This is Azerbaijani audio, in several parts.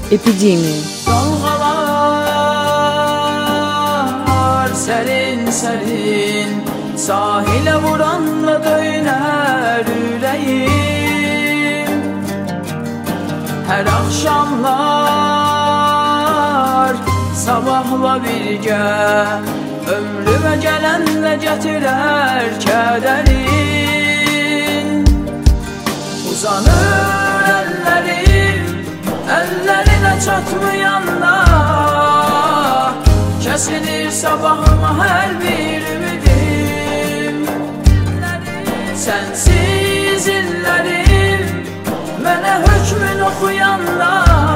Epidemi. Dalgalar serin serin sahile vuranda döyüner yüreğim. Her akşamlar sabahla birgə ömrümə gələnlə gətirər kədərin. Uzanır əllərim, əllərinə çatmayanda kəsilir sabahıma hər bir ümidim. Sənsiz illərim mənə hökmün oxuyanda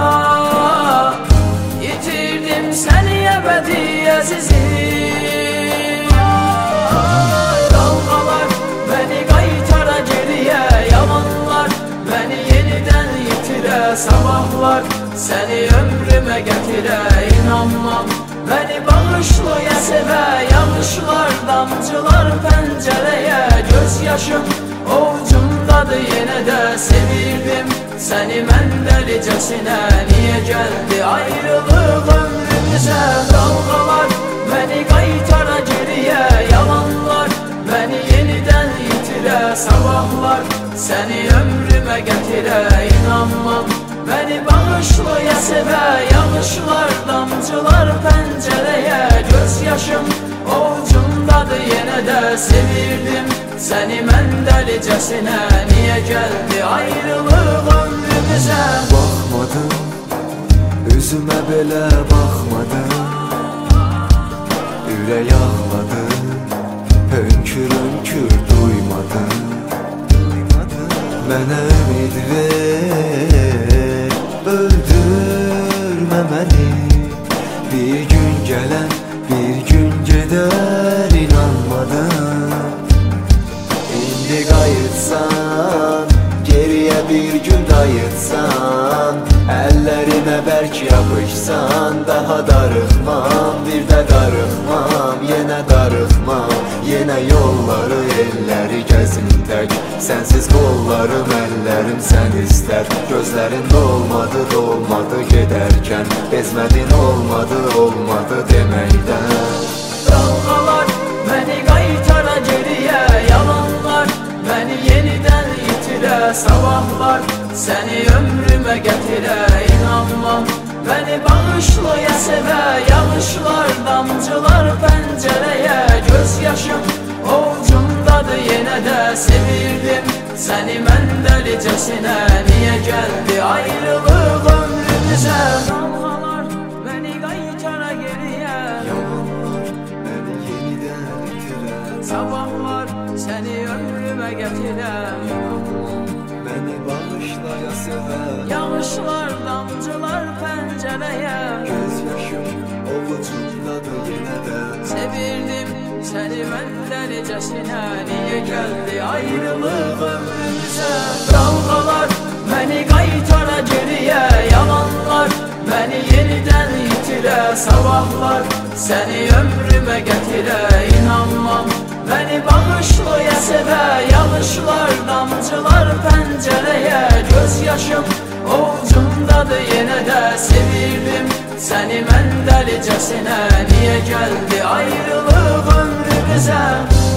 yitirdim səni əbədi əzizim. Dalğalar məni qaytara geriyə, yalanlar məni yenidən yitirə, sabahlar səni ömrümə gətirə. İnanmam məni bağışlaya sevə, yağışlar damcılar pəncərəyə. Göz yaşım ovucumdadır yenə də, sevirdim səni mən dəlicəsinə. Niyə gəldi ayrılıq ömrümüzə? Dalğalar məni qaytara geriyə, yalanlar məni yenidən yitirə, sabahlar səni ömrümə gətirə. İnanmam məni bağışlaya sevə, yağışlar damcılar pəncərəyə. Göz yaşım ovucumdadır yenə də, sevirdim səni mən dəlicəsinə. Niyə gəldi ayrılıq ömrümüzə? Baxmadım, üzümə belə baxmadım, ürək ağladı, hönkür hönkür duymadım. Mənə ümid ver, öldürmə məni. Bir gün gələn, bir gün gedər, inanmadım. İndi qayıtsan, geriyə bir gün qayıtsan, əllərimə bərk yapışsan, daha darıxmam, bir də darıxmam, yenə darıxmam. Yenə yolları, elləri gəzin tək, sənsiz qollarım, əllərim sən istər. Gözlərin dolmadı, dolmadı gedərkən, bezmədin olmadı, olmadı deməkdən. Dalğalar məni qaytara geriyə, yalanlar məni yenidən yitirə, sabahlar səni ömrümə gətirə. İnanmam məni bağışlaya sevə, yağışlar damcılar pəncərəyə. Göz yaşım ovucumdadır yenə də, sevirdim səni mən dəlicəsinə. Niyə gəldi ayrılıq ömrümüzə? Dalğalar məni qaytara geriyə, yalanlar məni yenidən itirə, sabahlar səni ömrümə gətirə. məni bağışlaya sevə, Yağışlar damcılar pəncərəyə. göz yaşım ovucumdadır yenə də, Sevirdim səni mən dəlicəsinə. Niyə gəldi ayrılıq ömrümüzə? Dalğalar məni qaytara geriyə, yalanlar məni yenidən yitirə, sabahlar səni ömrümə gətirə. İnanmam məni bağışlaya sevə, yağışlar damcılar pəncərəyə. Göz yaşım ovucumdadır yenə də, sevirdim səni mən dəlicəsinə. Niyə gəldi ayrılıq ömrümüzə?